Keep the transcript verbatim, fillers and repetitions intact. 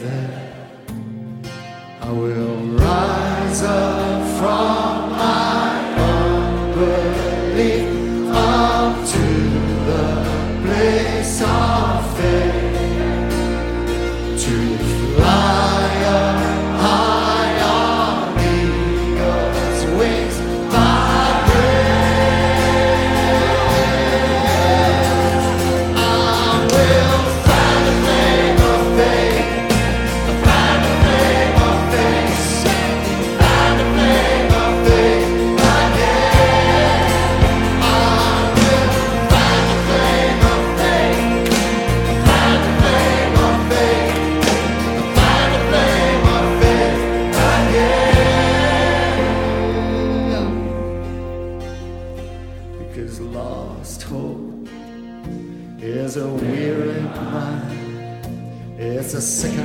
there. I will rise up from my unbelief up to the place of faith, to fly up high on eagle's wings by grace. I will find the flame of faith, find the flame of faith, find the flame of faith again. I will find the flame of faith, find the flame of faith, find the flame of faith again. Because lost hope is a weary mind, it's a sick